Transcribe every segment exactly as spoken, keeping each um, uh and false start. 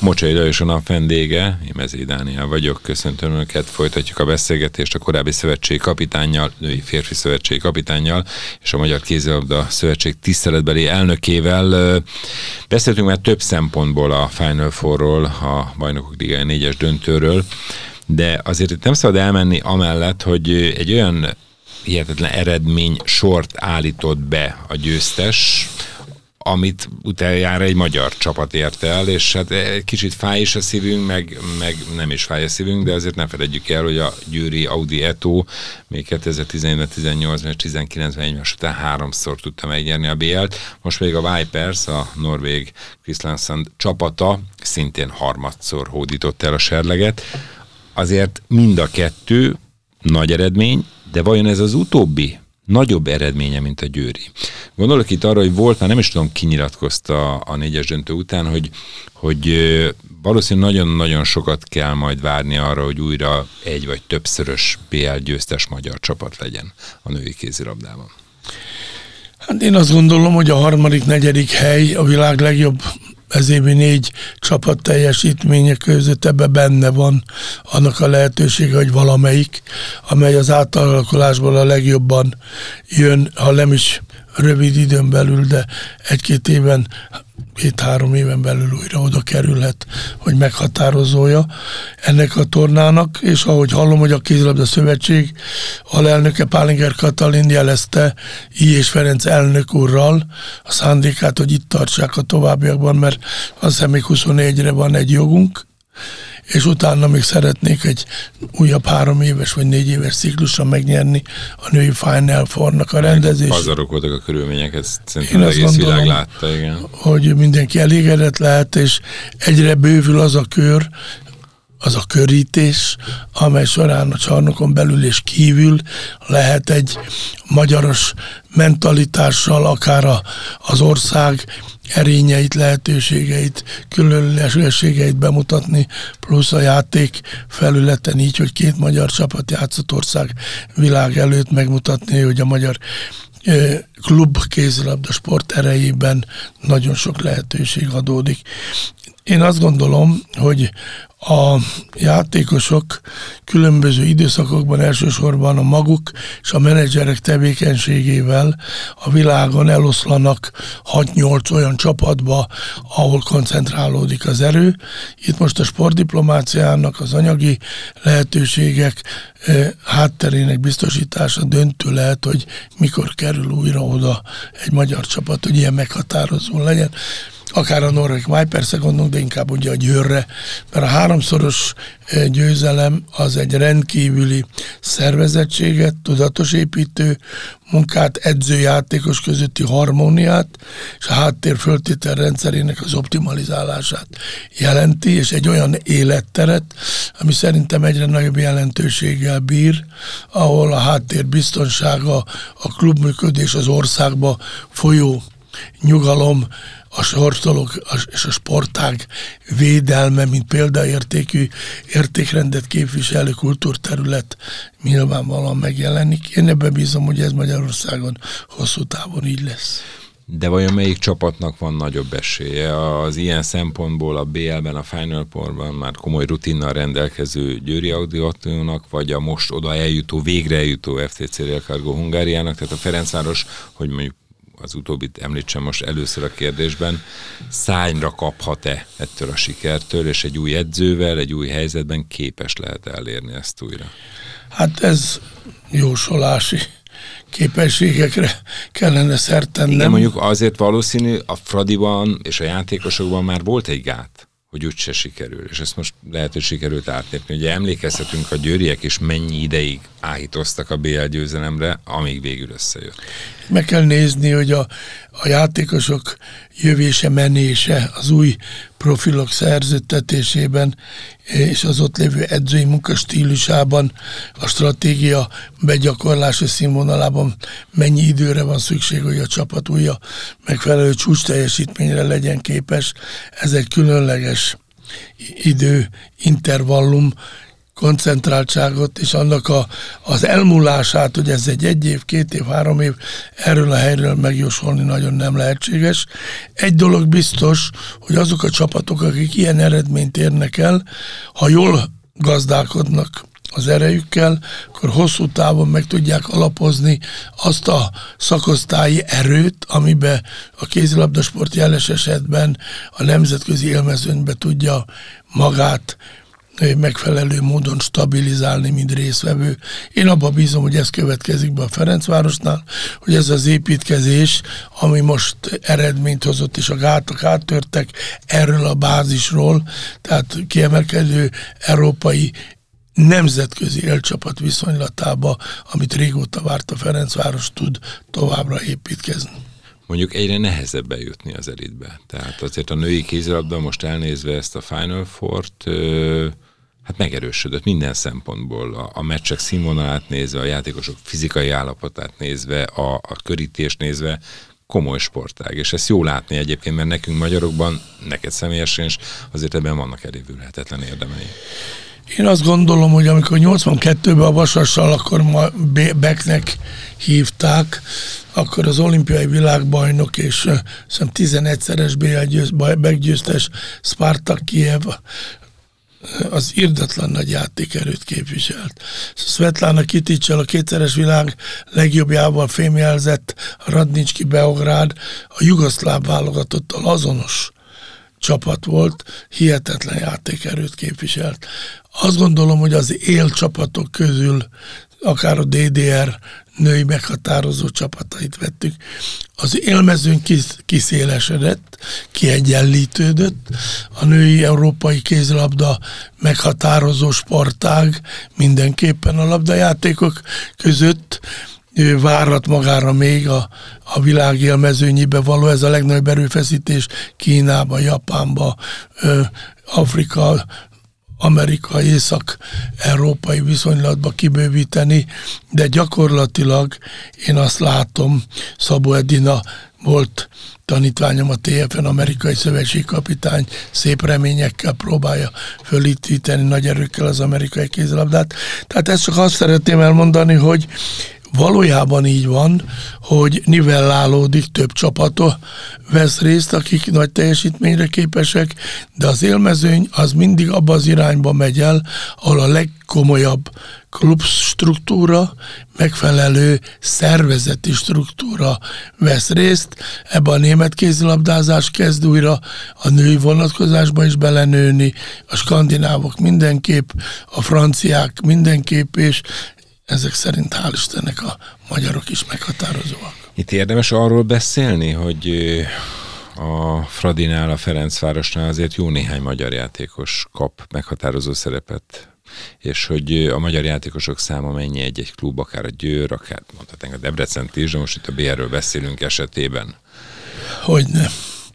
Mocsai Lajos a nap vendége, én Mezei Dániel vagyok, köszöntöm Önöket, folytatjuk a beszélgetést a korábbi szövetségi kapitánnyal, női férfi szövetségi kapitánnyal, és a Magyar Kézilabda Szövetség tiszteletbeli elnökével. Beszéltünk már több szempontból a Final Fourról, a Bajnokok Ligája négyes döntőről, de azért itt nem szabad elmenni amellett, hogy egy olyan hihetetlen eredmény sort állított be a győztes, amit utoljára egy magyar csapat ért el, és hát kicsit fáj is a szívünk, meg, meg nem is fáj a szívünk, de azért ne feledjük el, hogy a győri Audi Eto még kétezer-tizenhétben, tizennyolcban és tizenkilencben egymás után háromszor tudta megnyerni a bé el-t, most pedig a Vipers, a norvég Kristiansand csapata szintén harmadszor hódított el a serleget. Azért mind a kettő nagy eredmény, de vajon ez az utóbbi nagyobb eredménye, mint a győri? Gondolok itt arra, hogy volt, már nem is tudom, ki nyilatkozta a négyes döntő után, hogy, hogy valószínűleg nagyon-nagyon sokat kell majd várni arra, hogy újra egy vagy többszörös bé el győztes magyar csapat legyen a női kézilabdában. Hát én azt gondolom, hogy a harmadik, negyedik hely a világ legjobb ez évi négy csapat teljesítménye között ebben benne van annak a lehetősége, hogy valamelyik, amely az átalakulásból a legjobban jön, ha nem is rövid időn belül, de egy-két éven, két-három éven belül újra oda kerülhet, hogy meghatározója ennek a tornának, és ahogy hallom, hogy a Kézilabda Szövetség alelnöke Pálinger Katalin jelezte I. és Ferenc elnök úrral a szándékát, hogy itt tartsák a továbbiakban, mert azt hiszem még huszonnégyre van egy jogunk, és utána még szeretnék egy újabb három éves vagy négy éves ciklusra megnyerni a női Final Four-nak a rendezését. Pazarok voltak a körülmények, ezt szerintem az egész gondolom, világ látta, igen. Hogy mindenki elégedett lehet, és egyre bővül az a kör, az a körítés, amely során a csarnokon belül és kívül lehet egy magyaros mentalitással, akár a, az ország erényeit, lehetőségeit, különlegességeit bemutatni, plusz a játék felületen így, hogy két magyar csapat játszott ország világ előtt megmutatni, hogy a magyar klub kézilabda sport erejében nagyon sok lehetőség adódik. Én azt gondolom, hogy a játékosok különböző időszakokban elsősorban a maguk és a menedzserek tevékenységével a világon eloszlanak hat-nyolc olyan csapatba, ahol koncentrálódik az erő. Itt most a sportdiplomáciának az anyagi lehetőségek hátterének biztosítása döntő lehet, hogy mikor kerül újra oda egy magyar csapat, hogy ilyen meghatározó legyen. Akár a norvég Vipers-re gondolunk, de inkább ugye a Győrre, mert a háromszoros győzelem az egy rendkívüli szervezettséget, tudatosépítő munkát, edző-játékos közötti harmóniát, és a háttér föltétel rendszerének az optimalizálását jelenti, és egy olyan életteret, ami szerintem egyre nagyobb jelentőséggel bír, ahol a háttér biztonsága, a klubműködés, az országba folyó nyugalom, a sortolók és a sportág védelme, mint példaértékű értékrendet képviselő kultúrterület nyilvánvalóan megjelenik. Én ebben bízom, hogy ez Magyarországon hosszú távon így lesz. De vajon melyik csapatnak van nagyobb esélye? Az ilyen szempontból a bé el-ben, a Final Four-ban már komoly rutinnal rendelkező Győri Audi Attónak, vagy a most oda eljutó, végre eljutó ef té cé Real Cargo Hungáriának, tehát a Ferencváros, hogy mondjuk az utóbbit említsem most először a kérdésben, szárnyra kaphat-e ettől a sikertől, és egy új edzővel, egy új helyzetben képes lehet elérni ezt újra? Hát ez jósolási képességekre kellene szert tennem. Igen, mondjuk azért valószínű a Fradiban és a játékosokban már volt egy gát, hogy úgyse sikerül, és ezt most lehet, hogy sikerült átlépni. Ugye emlékezhetünk, a győriek is mennyi ideig áhítoztak a bé el győzelemre, amíg végül összejött. Meg kell nézni, hogy a, a játékosok jövése, menése az új profilok szerződtetésében és az ott lévő edzői munkastílusában, a stratégia begyakorlási színvonalában mennyi időre van szükség, hogy a csapat újra megfelelő csúcs teljesítményre legyen képes. Ez egy különleges idő, intervallum, koncentráltságot és annak a, az elmúlását, hogy ez egy egy év, két év, három év, erről a helyről megjósolni nagyon nem lehetséges. Egy dolog biztos, hogy azok a csapatok, akik ilyen eredményt érnek el, ha jól gazdálkodnak az erejükkel, akkor hosszú távon meg tudják alapozni azt a szakosztályi erőt, amiben a kézilabdasport jeles esetben a nemzetközi élmezőnybe tudja magát megfelelő módon stabilizálni, mint részvevő. Én abban bízom, hogy ez következik be a Ferencvárosnál, hogy ez az építkezés, ami most eredményt hozott, és a gátak áttörtek erről a bázisról, tehát kiemelkedő európai nemzetközi élcsapat viszonylatába, amit régóta várt a Ferencváros, tud továbbra építkezni. Mondjuk egyre nehezebb bejutni az elitbe. Tehát azért a női kézilabda most elnézve ezt a Final Four-t, hát megerősödött minden szempontból. A, a meccsek színvonalát nézve, a játékosok fizikai állapotát nézve, a, a körítést nézve, komoly sportág. És ezt jó látni egyébként, mert nekünk magyarokban, neked személyesen is, azért ebben vannak elévülhetetlen érdemei. Én azt gondolom, hogy amikor nyolcvankettőben a Vasassal, akkor ma Becknek hívták, akkor az olimpiai világbajnok és hiszem tizenegyszeres bé el meggyőztes Spartak Kijev az irdatlan nagy játékerőt képviselt. Svetlana Kiticsel, a kétszeres világ legjobbjával fémjelzett Radnicski Beográd a jugoszláv válogatottal azonos csapat volt, hihetetlen játékerőt képviselt. Azt gondolom, hogy az élcsapatok közül, akár a dé dé er női meghatározó csapatait vettük, az élmezőny kiszélesedett, kiegyenlítődött, a női európai kézilabda meghatározó sportág mindenképpen a labdajátékok között ő várhat magára még a, a világ élmezőnyibe való, ez a legnagyobb erőfeszítés Kínába, Japánba, ö, Afrika, Amerika, Észak-európai viszonylatba kibővíteni, de gyakorlatilag én azt látom, Szabó Edina volt tanítványom a té ef en, amerikai szövetségkapitány, szép reményekkel próbálja fölítíteni nagy erőkkel az amerikai kézilabdát. Tehát ezt csak azt szeretném elmondani, hogy valójában így van, hogy nivellálódik, több csapat vesz részt, akik nagy teljesítményre képesek, de az élmezőny az mindig abba az irányba megy el, ahol a legkomolyabb klubstruktúra, megfelelő szervezeti struktúra vesz részt. Ebbe a német kézilabdázás kezd újra a női vonatkozásba is belenőni, a skandinávok mindenképp, a franciák mindenképp, és ezek szerint hál' Istennek a magyarok is meghatározóak. Itt érdemes arról beszélni, hogy a Fradinál, a Ferencvárosnál azért jó néhány magyar játékos kap meghatározó szerepet, és hogy a magyar játékosok száma mennyi egy-egy klub, akár a Győr, akár mondhatnánk a Debrecent is, de most itt a bé er-ről beszélünk esetében. Hogyne.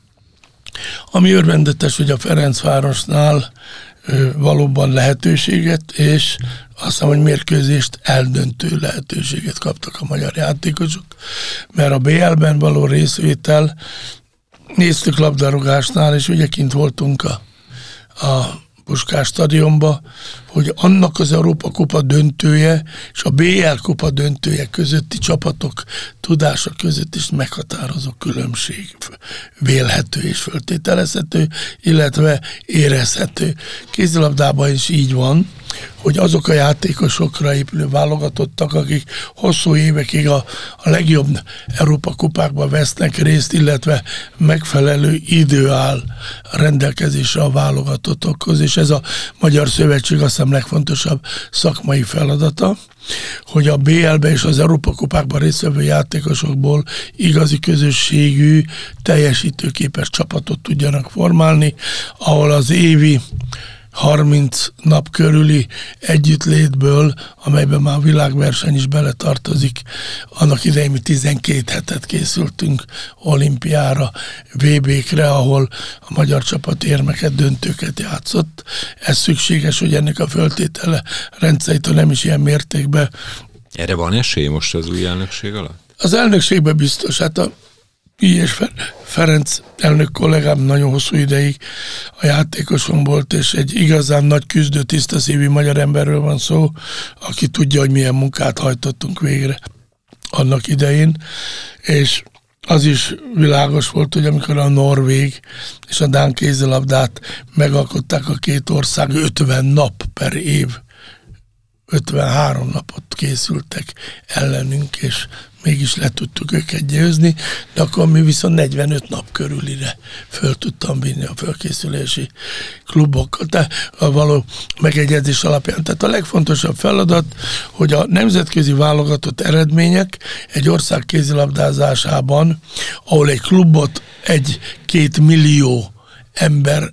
Ami örvendetes, hogy a Ferencvárosnál valóban lehetőséget, és azt hiszem, hogy mérkőzést eldöntő lehetőséget kaptak a magyar játékosok, mert a bé el-ben való részvétel, néztük labdarúgásnál, és ugye kint voltunk a, a Puskás stadionba, hogy annak az Európa Kupa döntője és a bé el Kupa döntője közötti csapatok tudása között is meghatározó különbség vélhető és föltételezhető, illetve érezhető. Kézilabdában is így van, hogy azok a játékosokra épülő válogatottak, akik hosszú évekig a, a legjobb Európa kupákban vesznek részt, illetve megfelelő idő áll rendelkezésre a válogatottakhoz, és ez a Magyar Szövetség azt hiszem legfontosabb szakmai feladata, hogy a bé el-be és az Európa kupákban résztvevő játékosokból igazi közösségű, teljesítőképes csapatot tudjanak formálni, ahol az évi harminc nap körüli együttlétből, amelyben már a világverseny is beletartozik. Annak idején mi tizenkét hetet készültünk olimpiára, vé bé-kre, ahol a magyar csapat érmeket, döntőket játszott. Ez szükséges, hogy ennek a föltétele rendszerítől nem is ilyen mértékben. Erre van esély most az új elnökség alatt? Az elnökségben biztos. Hát a és Ferenc elnök kollégám nagyon hosszú ideig a játékosom volt, és egy igazán nagy küzdő, tisztaszívű magyar emberről van szó, aki tudja, hogy milyen munkát hajtottunk végre annak idején, és az is világos volt, hogy amikor a norvég és a dán kézilabdát megalkották a két ország, ötven nap per év, ötvenhárom napot készültek ellenünk, és mégis le tudtuk őket győzni, de akkor mi viszont negyvenöt nap körülire föl tudtam vinni a fölkészülési klubokkal, de a való megegyezés alapján. Tehát a legfontosabb feladat, hogy a nemzetközi válogatott eredmények egy ország kézilabdázásában, ahol egy klubot egy-két millió ember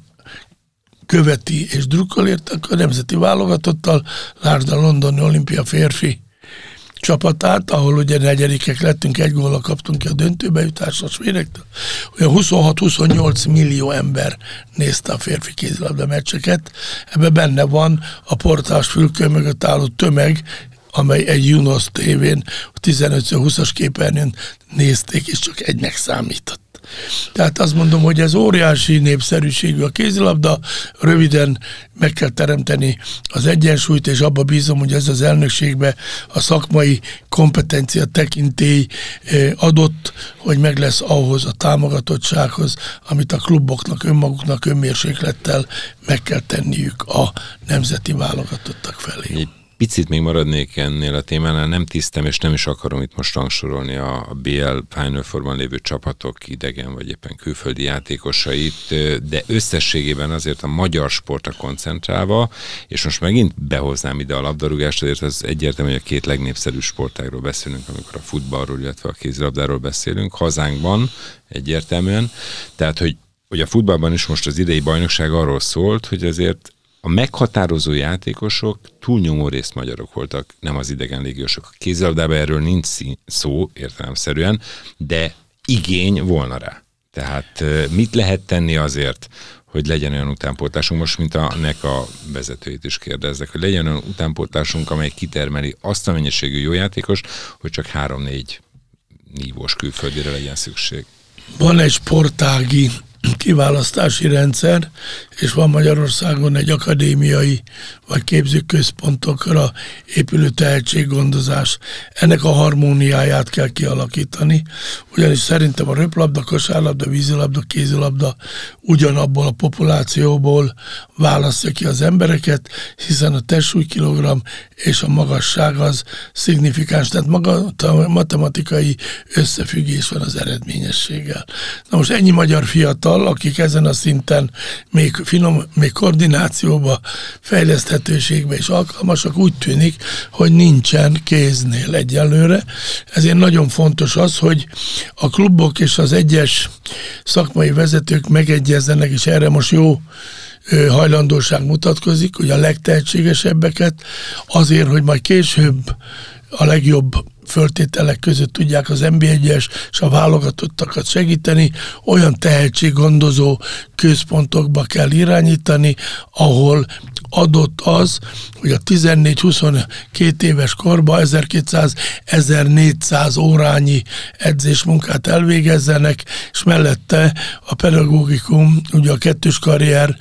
követi és drukkol érte, akkor a nemzeti válogatottal, lásd a londoni olimpia férfi csapatát, ahol ugye negyedikek lettünk, egy góllal kaptunk ki a döntőbe jutásra a svédektől, olyan huszonhat-huszonnyolc millió ember nézte a férfi kézilabda meccseket. Ebben benne van a portás fülkő mögött álló tömeg, amely egy Junos tévén tizenöt-húszas képernyőn nézték, és csak egynek számított. Tehát azt mondom, hogy ez óriási népszerűségű a kézilabda, röviden meg kell teremteni az egyensúlyt, és abba bízom, hogy ez az elnökségbe a szakmai kompetencia tekintély adott, hogy meg lesz ahhoz a támogatottsághoz, amit a kluboknak önmaguknak önmérséklettel meg kell tenniük a nemzeti válogatottak felé. Picit még maradnék ennél a témánál, nem tisztem, és nem is akarom itt most rangsorolni a bé el Final Fourban lévő csapatok idegen vagy éppen külföldi játékosait, de összességében azért a magyar sportra koncentrálva, és most megint behoznám ide a labdarúgást, azért az egyértelmű, hogy a két legnépszerűbb sportágról beszélünk, amikor a futballról, illetve a kézilabdáról beszélünk, hazánkban egyértelműen. Tehát, hogy, hogy a futballban is most az idei bajnokság arról szólt, hogy azért a meghatározó játékosok túlnyomó részt magyarok voltak, nem az idegen légiósok. A kézilabdában erről nincs szó értelemszerűen, de igény volna rá. Tehát mit lehet tenni azért, hogy legyen olyan utánpótlásunk, most mint a en e ká a vezetőit is kérdezzek, hogy legyen olyan utánpótlásunk, amely kitermeli azt a mennyiségű jó játékos, hogy csak három-négy nívós külföldire legyen szükség. Van egy sportági kiválasztási rendszer, és van Magyarországon egy akadémiai vagy képzőközpontokra épülő tehetséggondozás. Ennek a harmóniáját kell kialakítani, ugyanis szerintem a röplabda, kosárlabda, vízilabda, kézilabda ugyanabból a populációból választja ki az embereket, hiszen a testsúlykilogramm és a magasság az szignifikáns, tehát maga a matematikai összefüggés van az eredményességgel. Na most ennyi magyar fiatal, akik ezen a szinten még finom, még koordinációba, fejleszthetőségbe is alkalmasak, úgy tűnik, hogy nincsen kéznél egyelőre. Ezért nagyon fontos az, hogy a klubok és az egyes szakmai vezetők megegyezzenek, és erre most jó hajlandóság mutatkozik, hogy a legtehetségesebbeket azért, hogy majd később a legjobb föltételek között tudják az en bé egyes és a válogatottakat segíteni, olyan tehetséggondozó központokba kell irányítani, ahol adott az, hogy a tizennégy-huszonkettő éves korban ezerkétszáz-ezernégyszáz órányi edzésmunkát elvégezzenek, és mellette a pedagógikum, ugye a kettős karrier,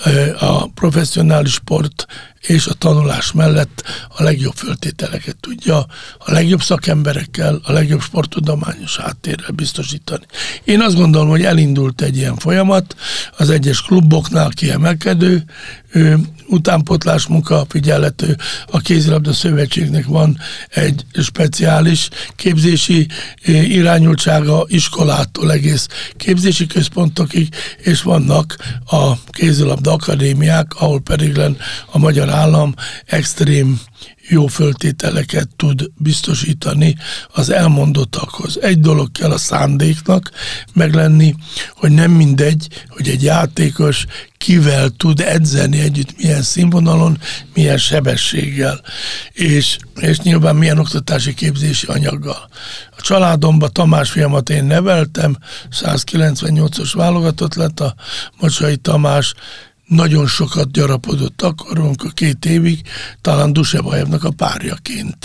a professzionális sport és a tanulás mellett a legjobb föltételeket tudja a legjobb szakemberekkel, a legjobb sporttudományos háttérrel biztosítani. Én azt gondolom, hogy elindult egy ilyen folyamat, az egyes kluboknál kiemelkedő utánpótlás munka figyelhető, a kézilabda szövetségnek van egy speciális képzési irányultsága iskolától egész képzési központokig, és vannak a kézilabda akadémiák, ahol pedig a magyar állam extrém jó föltételeket tud biztosítani az elmondottakhoz. Egy dolog kell a szándéknak meglenni, hogy nem mindegy, hogy egy játékos kivel tud edzeni együtt, milyen színvonalon, milyen sebességgel, és, és nyilván milyen oktatási képzési anyaggal. A családomban Tamás fiamat én neveltem, százkilencvennyolcas válogatott lett a Mocsai Tamás, nagyon sokat gyarapodott akkor, amikor két évig talán Dusevajevnak a párjaként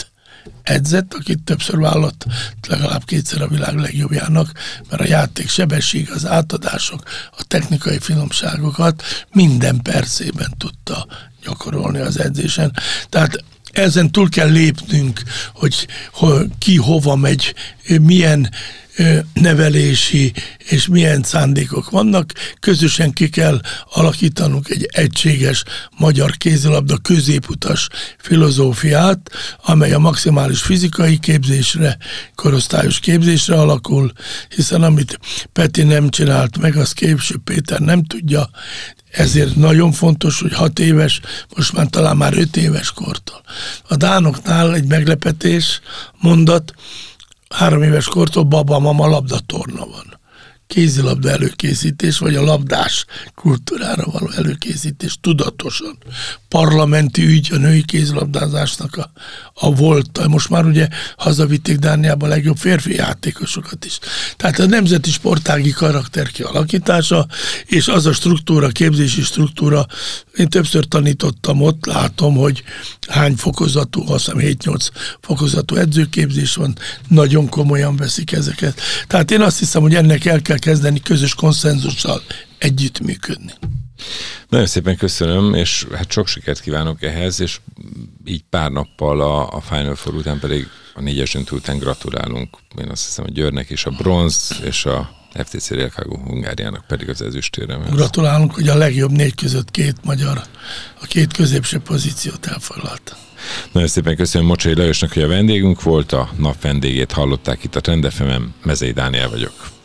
edzett, akit többször vállalt legalább kétszer a világ legjobbjának, mert a játék sebesség, az átadások, a technikai finomságokat minden percében tudta gyakorolni az edzésen. Tehát ezen túl kell lépnünk, hogy, hogy ki hova megy, milyen nevelési és milyen szándékok vannak. Közösen ki kell alakítanunk egy egységes magyar kézilabda középutas filozófiát, amely a maximális fizikai képzésre, korosztályos képzésre alakul, hiszen amit Peti nem csinált meg, azt később Péter nem tudja, ezért nagyon fontos, hogy hat éves, most már talán már öt éves kortól. A dánoknál egy meglepetés mondat, három éves kortól baba, mama labdatorna van. Kézilabda előkészítés, vagy a labdás kultúrára való előkészítés tudatosan. Parlamenti ügy a női kézilabdázásnak a, a volt. Most már ugye hazavitték Dániába a legjobb férfi játékosokat is. Tehát a nemzeti sportági karakter kialakítása, és az a struktúra, képzési struktúra, én többször tanítottam ott, látom, hogy hány fokozatú, azt hiszem hét-nyolc fokozatú edzőképzés van, nagyon komolyan veszik ezeket. Tehát én azt hiszem, hogy ennek el kell kezdeni közös konszenzussal együttműködni. Nagyon szépen köszönöm, és hát sok sikert kívánok ehhez, és így pár nappal a, a Final Four után pedig a négyes döntő után gratulálunk. Én azt hiszem, hogy Győrnek is a bronz, és a ef té cé Railcargo Hungáriának pedig az ezüstérem. Gratulálunk, hogy a legjobb négy között két magyar, a két középső pozíciót elfoglalta. Nagyon szépen köszönöm Mocsai Lajosnak, hogy a vendégünk volt, a nap vendégét hallották itt a Trend ef emen, Mezei Dániel vagyok.